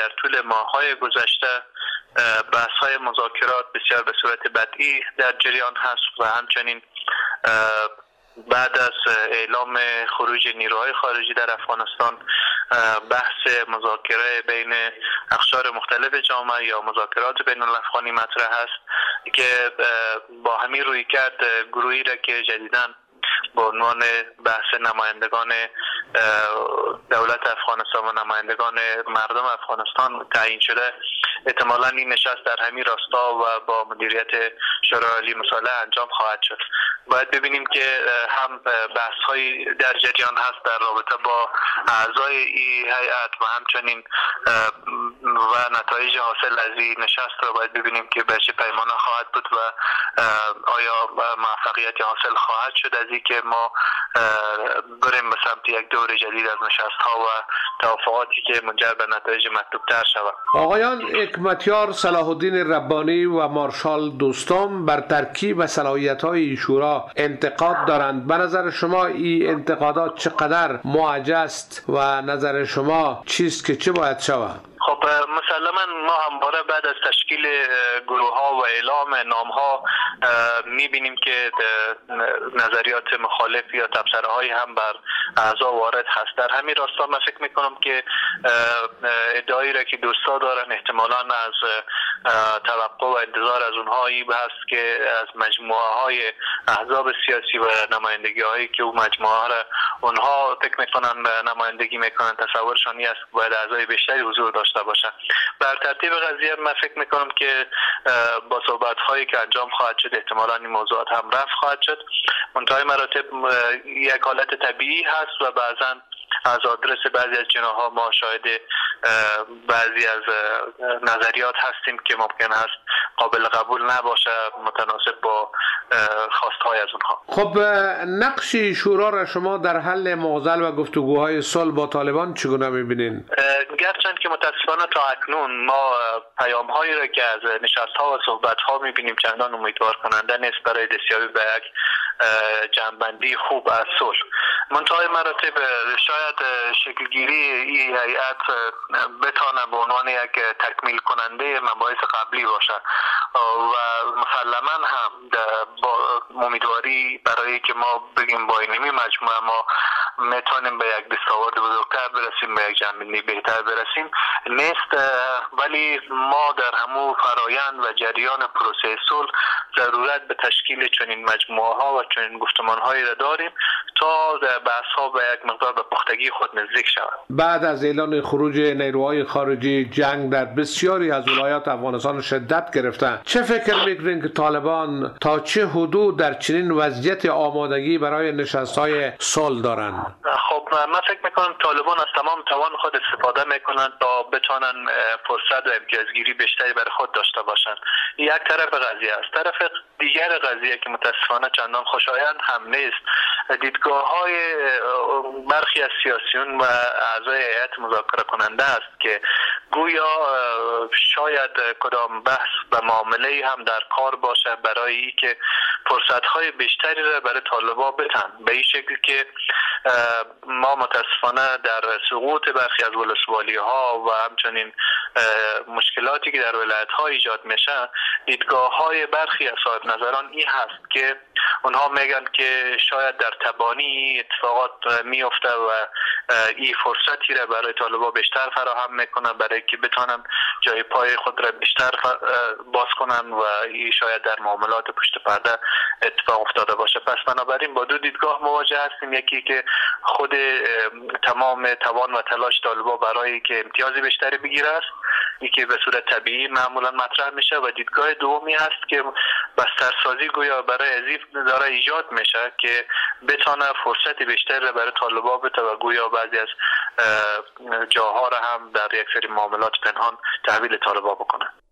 در طول ماه‌های گذشته بحث‌های مذاکرات بسیار به صورت بدیهی در جریان هست و همچنین بعد از اعلام خروج نیروهای خارجی در افغانستان بحث مذاکره بین اقشار مختلف جامعه یا مذاکرات بین الافغانی مطرح است که با همین رویکرد گروهی را که جدیداً با عنوان بحث نمایندگان دولت افغانستان و نمایندگان مردم افغانستان تعیین شده، احتمالاً این نشست در همین راستا و با مدیریت شورای عالی مصالحه انجام خواهد شد. باید ببینیم که هم بحث‌هایی در جریان هست در رابطه با اعضای این هیئت و همچنین و نتایج حاصل از این نشست را باید ببینیم که به چه پیمانه خواهد بود و آیا موفقیت حاصل خواهد شد از این که ما بریم به سمت یک دور جدید از نشست‌ها و توافقاتی که منجر به نتایج مطلوب‌تر شود. آقایان حکمتیار صلاح الدین ربانی و مارشال دوستم بر ترکیب و صلاحیت‌های شورا انتقاد دارند. به نظر شما این انتقادات چقدر موجه است و نظر شما چیست که چه باید شود؟ خب مسلما ما همواره بعد از تشکیل گروه ها و اعلام نام ها میبینیم که نظریات مخالف یا تبصره های هم بر اعضا وارد هست. در همین راستا من فکر میکنم که ادعایی را که دوستا دارن احتمالاً از توقع و انتظار از اونها این هست که از مجموعه های احزاب سیاسی و نمایندگی هایی که اون مجموعه ها را اونها فکر میکنن نمایندگی میکنن، تصورشان است که باید اعضای بیشتری حضور داشته باشن. بر ترتیب قضیه من فکر میکنم که با صحبت هایی که انجام خواهد شد احتمالاً این موضوعات هم رفع خواهد شد. منتهای مراتب یک حالت طبیعی هست و بعضا از آدرس بعضی از جناح‌ها ما شاهد بعضی از نظریات هستیم که ممکن است قابل قبول نباشه، متناسب با خواستهای از اونها. خب نقش شورا را شما در حل معضل و گفتگوهای صلح با طالبان چگونه می‌بینید؟ گرچند که متاسفانه تا اکنون ما پیام‌هایی را که از نشست‌ها و صحبت‌ها می‌بینیم چندان امیدوار کننده نیست برای دستیابی به یک جنبندی خوب از صلح. منتهای مراتب شاید شکلگیری این هیئت بتانه به عنوان یک تکمیل کننده مباحث قبلی باشه و مسلما هم با امیدواری برای که ما بگیم با اینمی مجموعه ما میتونیم به یک دستاورد بزرگتر برسیم، به یک جنبندی بهتر برسیم نیست، ولی ما در همون فرایند و جریان پروسه صلح ضرورت به تشکیل چنین مجموعه ها و چنین گفتمان هایی را داریم تا بحث ها به یک مقدار به پختگی خود نزدیک شود. بعد از اعلان خروج نیروهای خارجی جنگ در بسیاری از ولایات افغانستان شدت گرفته، چه فکر میکنین که طالبان تا چه حدود در چنین وضعیت آمادگی برای نشست‌های صلح دارند؟ خب من فکر میکنم طالبان از تمام توان خود استفاده میکنند تا بتونن فرصت و امتیازگیری بیشتری برای خود داشته باشند. یک طرف قضیه است. طرف دیگر قضیه که متاسفانه چندان خوشایند هم نیست، دیدگاه‌های برخی از سیاسیون و اعضای هیئت مذاکره کننده است که گویا شاید کدام بحث و معامله هم در کار باشه برای اینکه فرصت‌های بیشتری را برای طالبان بتن، به این شکل که ما متاسفانه در سقوط برخی از ولسوالی‌ها و همچنین مشکلاتی که در ولایت‌ها ایجاد میشه، دیدگاه‌های برخی از صاحب نظران این هست که اونها میگن که شاید در تبانی اتفاقات میفته و این فرصتی را برای طالبان بیشتر فراهم میکنه برای که بتونن جای پای خود را بیشتر باز کنن و این شاید در معاملات پشت پرده اتفاق افتاده باشه. پس بنابراین با دو دیدگاه مواجه هستیم، یکی که خود تمام توان و تلاش طالبان برای که امتیاز بیشتری بگیره است، یکی به صورت طبیعی معمولا مطرح میشه، و دیدگاه دومی هست که بسترسازی گویا برای ازیف داره ایجاد میشه که بتونه فرصت بیشتر را برای طالبان بده و گویا بعضی از جاها را هم در یک سری معاملات پنهان تحویل طالبان بکنه.